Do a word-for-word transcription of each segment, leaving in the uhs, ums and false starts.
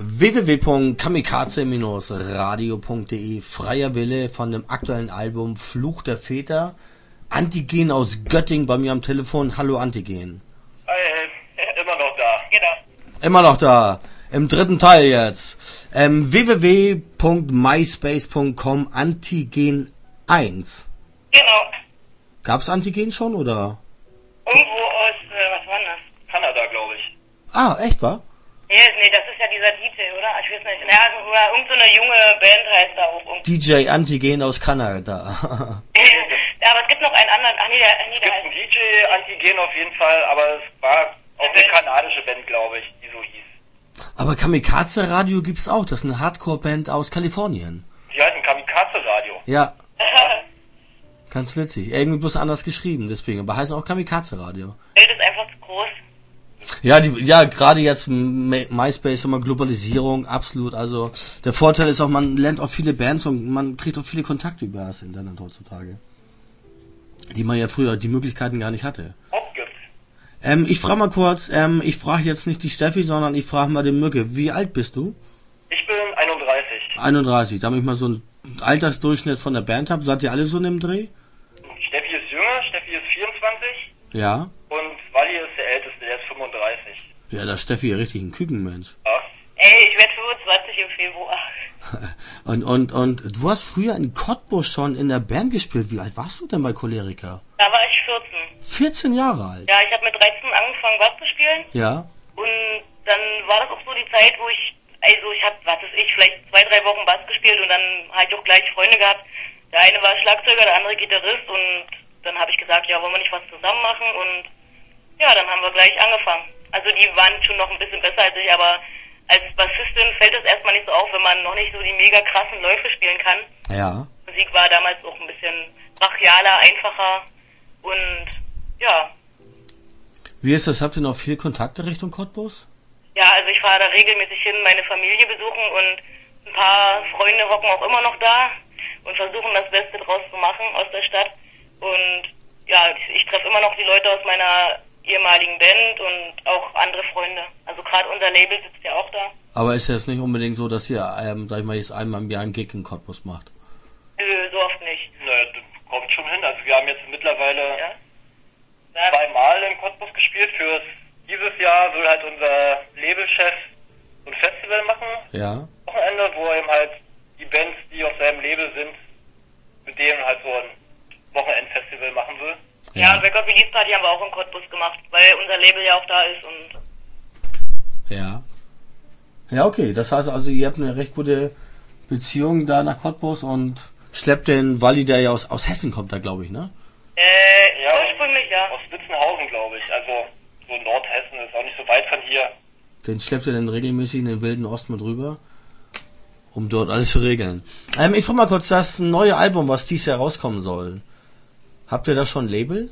w w w punkt kamikaze radio punkt de, freier Wille von dem aktuellen Album Fluch der Väter. Antigen aus Göttingen bei mir am Telefon. Hallo Antigen. Äh, immer noch da. Genau. Immer noch da. Im dritten Teil jetzt. Ähm, w w w punkt myspace punkt com Antigen eins. Genau. Gab's Antigen schon, oder? Irgendwo aus, äh, was war das? Kanada, glaube ich. Ah, echt, wa? Nee, nee, das ist ja dieser D J, oder? Ich weiß nicht. Ja, oder irgend so eine junge Band heißt da auch irgendwie. D J Antigen aus Kanada. Ja, aber es gibt noch einen anderen. Ach nee, der, nee, der heißt... Es gibt einen D J Antigen auf jeden Fall, aber es war auch eine kanadische Band, glaube ich, die so hieß. Aber Kamikaze Radio gibt's auch. Das ist eine Hardcore-Band aus Kalifornien. Die heißen Kamikaze Radio. Ja. Ganz witzig. Irgendwie bloß anders geschrieben, deswegen. Aber heißen auch Kamikaze Radio. Die Welt ist einfach zu groß. Ja, die, ja, gerade jetzt MySpace, immer Globalisierung, absolut. Also der Vorteil ist auch, man lernt auch viele Bands und man kriegt auch viele Kontakte über das Internet heutzutage, die man ja früher die Möglichkeiten gar nicht hatte. Okay. Ähm, ich frage mal kurz, ähm, ich frage jetzt nicht die Steffi, sondern ich frage mal den Mücke. Wie alt bist du? Ich bin einunddreißig. einunddreißig, damit ich mal so einen Altersdurchschnitt von der Band habe. Seid ihr alle so in dem Dreh? Steffi ist jünger, Steffi ist vierundzwanzig. Ja. Und Wally ist der Älteste, der ist fünfunddreißig. Ja, da ist Steffi ja richtig ein Kükenmensch. Ja. Ey, ich werde fünfundzwanzig im Februar. und, und, und du hast früher in Cottbus schon in der Band gespielt. Wie alt warst du denn bei Choleriker? Da war ich vierzehn. vierzehn Jahre alt? Ja, ich habe mit dreizehn angefangen, Bass zu spielen. Ja. Und dann war das auch so die Zeit, wo ich, also ich habe, was weiß ich, vielleicht zwei, drei Wochen Bass gespielt und dann halt auch gleich Freunde gehabt. Der eine war Schlagzeuger, der andere Gitarrist und dann habe ich gesagt, ja, wollen wir nicht was zusammen machen? Und ja, dann haben wir gleich angefangen. Also die waren schon noch ein bisschen besser als ich, aber als Bassistin fällt es erstmal nicht so auf, wenn man noch nicht so die mega krassen Läufe spielen kann. Ja. Musik war damals auch ein bisschen brachialer, einfacher und ja. Wie ist das? Habt ihr noch viel Kontakte Richtung Cottbus? Ja, also ich fahre da regelmäßig hin, meine Familie besuchen und ein paar Freunde hocken auch immer noch da und versuchen das Beste draus zu machen aus der Stadt. Und ja, ich, ich treffe immer noch die Leute aus meiner ehemaligen Band und auch andere Freunde. Also gerade unser Label sitzt ja auch da. Aber ist es nicht unbedingt so, dass ihr, ähm, sag ich mal, jetzt einmal im Jahr einen Gig in Cottbus macht? Nö, so oft nicht. Nö, das kommt schon hin. Also wir haben jetzt mittlerweile ja? zweimal in Cottbus gespielt. Für dieses Jahr will halt unser Labelchef so ein Festival machen. Ja. Wochenende, wo eben halt die Bands, die auf seinem Label sind, mit denen halt so ein Wochenendfestival machen will. Ja, ja, und Record Release Party haben wir auch in Cottbus gemacht, weil unser Label ja auch da ist und... Ja. Ja, okay, das heißt also, ihr habt eine recht gute Beziehung da nach Cottbus und schleppt den Walli, der ja aus, aus Hessen kommt da, glaube ich, ne? Äh, ja, ursprünglich, ja. Aus Witzenhausen, glaube ich, also so Nordhessen ist auch nicht so weit von hier. Den schleppt ihr dann regelmäßig in den Wilden Osten mit rüber, um dort alles zu regeln. Ähm, ich frage mal kurz, das neue Album, was dieses Jahr rauskommen soll. Habt ihr da schon ein Label?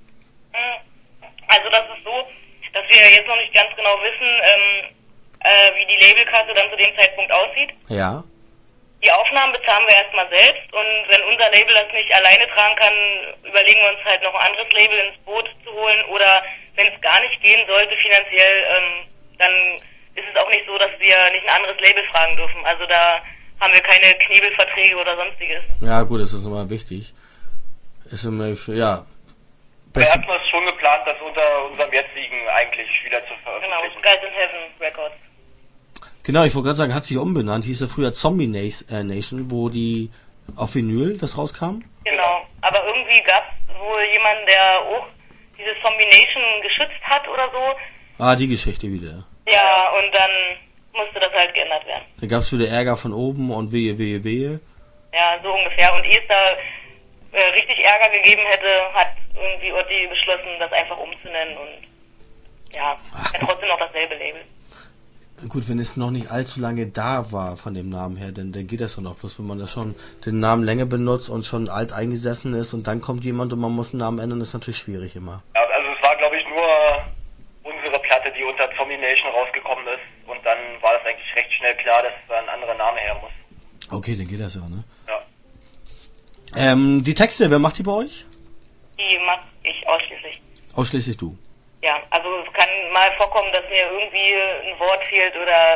Also das ist so, dass wir jetzt noch nicht ganz genau wissen, ähm, äh, wie die Labelkasse dann zu dem Zeitpunkt aussieht. Ja. Die Aufnahmen bezahlen wir erstmal selbst und wenn unser Label das nicht alleine tragen kann, überlegen wir uns halt noch ein anderes Label ins Boot zu holen oder wenn es gar nicht gehen sollte finanziell, ähm, dann ist es auch nicht so, dass wir nicht ein anderes Label fragen dürfen. Also da haben wir keine Knebelverträge oder sonstiges. Ja gut, das ist immer wichtig. Ist immer für, ja. Wir hatten es schon geplant, das unter unserem jetzigen eigentlich wieder zu veröffentlichen. Genau, Guys in Heaven Records. Genau, ich wollte gerade sagen, hat sich umbenannt, hieß ja früher Zombie Nation, wo die auf Vinyl das rauskam. Genau, aber irgendwie gab es wohl jemanden, der auch diese Zombie Nation geschützt hat oder so. Ah, die Geschichte wieder. Ja, und dann musste das halt geändert werden. Da gab es wieder Ärger von oben und wehe, wehe, wehe. Ja, so ungefähr. Und ehe es da äh, richtig Ärger gegeben hätte, hat irgendwie Otti beschlossen, das einfach umzunennen und ja, Ach, hat trotzdem noch dasselbe Label. Gut, wenn es noch nicht allzu lange da war von dem Namen her, dann, dann geht das doch noch. Bloß wenn man das schon den Namen länger benutzt und schon alt eingesessen ist und dann kommt jemand und man muss den Namen ändern, ist natürlich schwierig immer. Ja, also es war glaube ich nur unsere Platte, die unter Zombie Nation rausgekommen ist und dann war das eigentlich recht schnell klar, dass da ein anderer Name her muss. Okay, dann geht das ja, ne? Ja. Ähm, die Texte, wer macht die bei euch? Die mach ich ausschließlich. Ausschließlich du? Ja, also es kann mal vorkommen, dass mir irgendwie ein Wort fehlt oder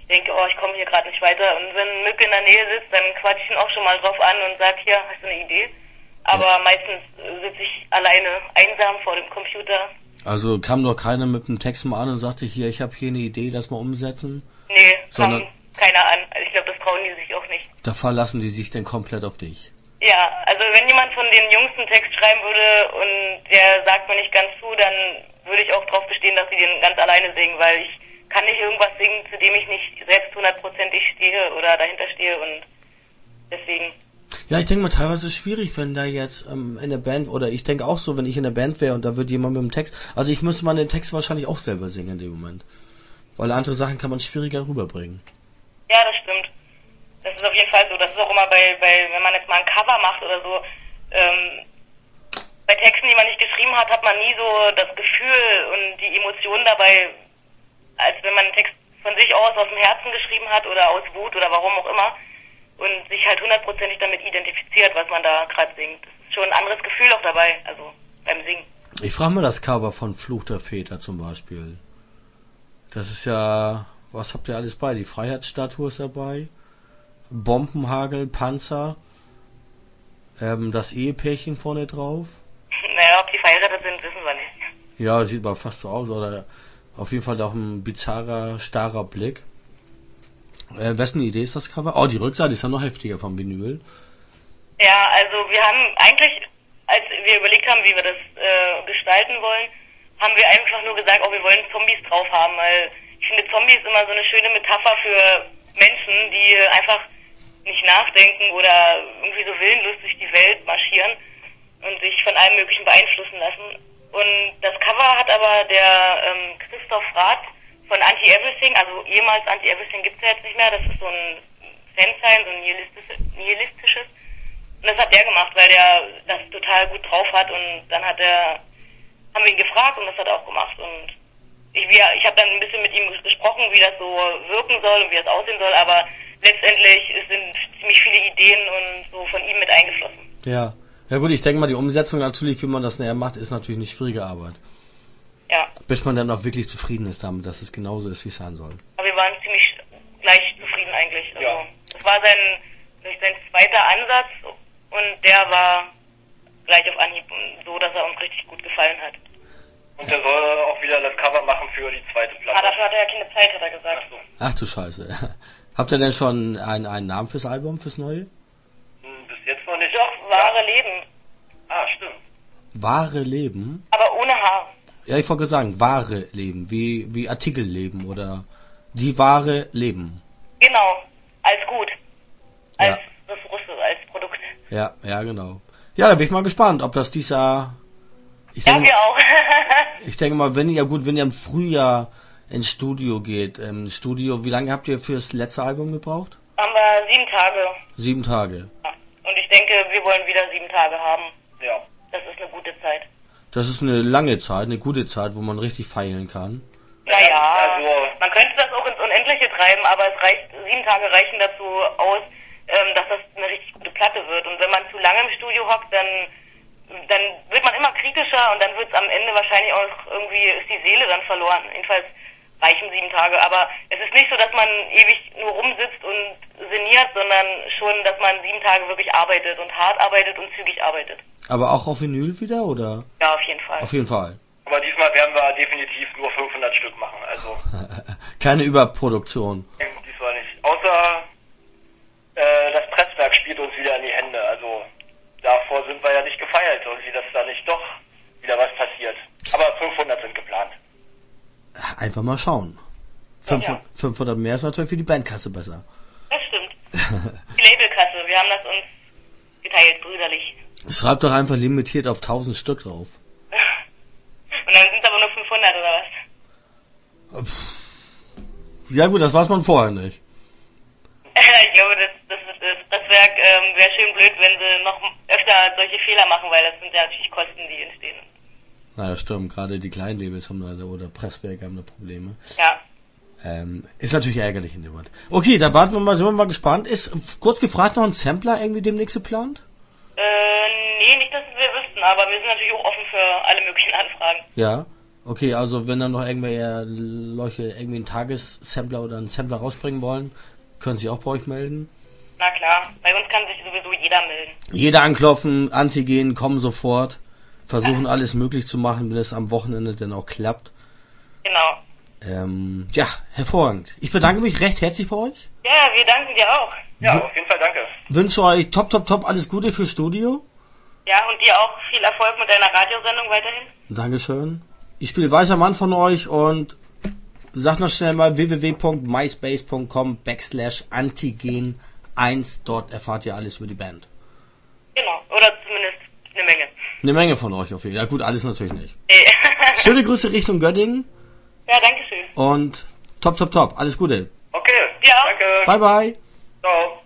ich denke, oh, ich komme hier gerade nicht weiter. Und wenn Mücke in der Nähe sitzt, dann quatsche ich ihn auch schon mal drauf an und sag, hier, hast du eine Idee? Aber ja. meistens sitze ich alleine einsam vor dem Computer. Also kam doch keiner mit dem Text mal an und sagte, hier, ich habe hier eine Idee, das mal umsetzen? Nee, sondern kam keiner an. Also ich glaube, das trauen die sich auch nicht. Da verlassen die sich dann komplett auf dich. Ja, also wenn jemand von den Jungs einen Text schreiben würde und der sagt mir nicht ganz zu, dann würde ich auch drauf bestehen, dass sie den ganz alleine singen, weil ich kann nicht irgendwas singen, zu dem ich nicht selbst hundertprozentig stehe oder dahinter stehe und deswegen... Ja, ich denke mal, teilweise ist es schwierig, wenn da jetzt ähm, in der Band, oder ich denke auch so, wenn ich in der Band wäre und da wird jemand mit dem Text, also ich müsste mal den Text wahrscheinlich auch selber singen in dem Moment. Weil andere Sachen kann man schwieriger rüberbringen. Ja, das stimmt. Das ist auf jeden Fall so. Das ist auch immer bei, bei wenn man jetzt mal ein Cover macht oder so, ähm, bei Texten, die man nicht geschrieben hat, hat man nie so das Gefühl und die Emotionen dabei, als wenn man einen Text von sich aus aus dem Herzen geschrieben hat oder aus Wut oder warum auch immer. Und sich halt hundertprozentig damit identifiziert, was man da gerade singt. Das ist schon ein anderes Gefühl auch dabei, also beim Singen. Ich frage mal das Cover von Fluch der Väter zum Beispiel. Das ist ja, was habt ihr alles bei? Die Freiheitsstatue ist dabei, Bombenhagel, Panzer, ähm, das Ehepärchen vorne drauf. Naja, ob die verheiratet sind, wissen wir nicht. Ja, sieht aber fast so aus, oder auf jeden Fall auch ein bizarrer, starrer Blick. Äh, wessen Idee ist das Cover? Oh, die Rückseite ist ja noch heftiger vom Vinyl. Ja, also wir haben eigentlich, als wir überlegt haben, wie wir das äh, gestalten wollen, haben wir einfach nur gesagt, oh, wir wollen Zombies drauf haben, weil ich finde, Zombies immer so eine schöne Metapher für Menschen, die einfach nicht nachdenken oder irgendwie so willenlos durch die Welt marschieren und sich von allem Möglichen beeinflussen lassen. Und das Cover hat aber der ähm, Christoph Rath von Anti-Everything, also ehemals Anti-Everything gibt es ja jetzt nicht mehr, das ist so ein Fansign, so ein nihilistisches, nihilistisches. Und das hat der gemacht, weil der das total gut drauf hat und dann hat er, haben wir ihn gefragt und das hat er auch gemacht. Und ich, ich habe dann ein bisschen mit ihm gesprochen, wie das so wirken soll und wie das aussehen soll, aber letztendlich sind ziemlich viele Ideen und so von ihm mit eingeflossen. Ja, ja gut, ich denke mal, die Umsetzung natürlich, wie man das näher macht, ist natürlich eine schwierige Arbeit. Ja. Bis man dann auch wirklich zufrieden ist damit, dass es genauso ist, wie es sein soll. Aber wir waren ziemlich gleich zufrieden eigentlich. Also ja. Das war sein, sein zweiter Ansatz und der war gleich auf Anhieb so, dass er uns richtig gut gefallen hat. Und der soll auch wieder das Cover machen für die zweite Platte. Ah, dafür hat er ja keine Zeit, hat er gesagt. Ach so. Ach du Scheiße. Habt ihr denn schon einen, einen Namen fürs Album, fürs Neue? Hm, bis jetzt noch nicht. Doch, wahre ja. Leben. Ah, stimmt. Wahre Leben? Aber ohne H. Ja, ich wollte sagen, wahre Leben, wie, wie Artikelleben oder die wahre Leben. Genau, als gut. Als ja. Ressource, als Produkt. Ja, ja, genau. Ja, da bin ich mal gespannt, ob das dieses Jahr... Ich ja, denke, wir auch. ich denke mal, wenn ihr, gut, wenn ihr im Frühjahr ins Studio geht, im Studio, wie lange habt ihr fürs letzte Album gebraucht? Haben wir sieben Tage. Sieben Tage. Ja. Und ich denke, wir wollen wieder sieben Tage haben. Ja. Das ist eine gute Zeit. Das ist eine lange Zeit, eine gute Zeit, wo man richtig feilen kann. Naja, also, man könnte das auch ins Unendliche treiben, aber es reicht, sieben Tage reichen dazu aus, ähm, dass das eine richtig gute Platte wird. Und wenn man zu lange im Studio hockt, dann, dann wird man immer kritischer und dann wird es am Ende wahrscheinlich auch irgendwie, ist die Seele dann verloren. Jedenfalls reichen sieben Tage. Aber es ist nicht so, dass man ewig nur rumsitzt und sinniert, sondern schon, dass man sieben Tage wirklich arbeitet und hart arbeitet und zügig arbeitet. Aber auch auf Vinyl wieder, oder? Ja, auf jeden Fall. Auf jeden Fall. Aber diesmal werden wir definitiv nur fünfhundert Stück machen, also... Keine Überproduktion. Diesmal nicht. Außer äh, das Presswerk spielt uns wieder in die Hände, also davor sind wir ja nicht gefeiert, irgendwie, dass da nicht doch wieder was passiert. Aber fünfhundert sind geplant. Einfach mal schauen. fünfhundert, ja. fünfhundert mehr ist natürlich für die Bandkasse besser. Das stimmt. Die Labelkasse, wir haben das uns geteilt, brüderlich. Schreibt doch einfach limitiert auf tausend Stück drauf. Und dann sind es aber nur fünfhundert, oder was? Ja gut, das weiß man vorher nicht. Ich glaube, das, das, das Presswerk ähm, wäre schön blöd, wenn sie noch öfter solche Fehler machen, weil das sind ja natürlich Kosten, die entstehen. Naja, stimmt. Gerade die kleinen Labels haben da, oder Presswerke haben da Probleme. Ja. Ähm, ist natürlich ärgerlich in dem Moment. Okay, da warten wir mal, sind wir mal gespannt. Ist, kurz gefragt, noch ein Sampler irgendwie demnächst geplant? Äh, nee, nicht, dass wir wüssten, aber wir sind natürlich auch offen für alle möglichen Anfragen. Ja. Okay, also wenn dann noch irgendwelche Leute irgendwie einen Tagessampler oder einen Sampler rausbringen wollen, können sie auch bei euch melden? Na klar, bei uns kann sich sowieso jeder melden. Jeder anklopfen, Antigen, kommen sofort. Versuchen alles möglich zu machen, wenn es am Wochenende dann auch klappt. Genau. Ähm, ja, hervorragend. Ich bedanke mich recht herzlich bei euch. Ja, wir danken dir auch. Ja, W- auf jeden Fall danke. Wünsche euch top, top, top alles Gute für Studio. Ja, und dir auch viel Erfolg mit deiner Radiosendung weiterhin. Dankeschön. Ich spiele Weißer Mann von euch und sag noch schnell mal w w w punkt myspace punkt com backslash antigen eins. Dort erfahrt ihr alles über die Band. Genau, oder zumindest eine Menge. Eine Menge von euch auf jeden Fall. Ja gut, alles natürlich nicht. Nee. Schöne Grüße Richtung Göttingen Ja, danke schön. und top, top, top. Alles Gute. Okay, Dir auch. danke. Bye, bye. Ciao.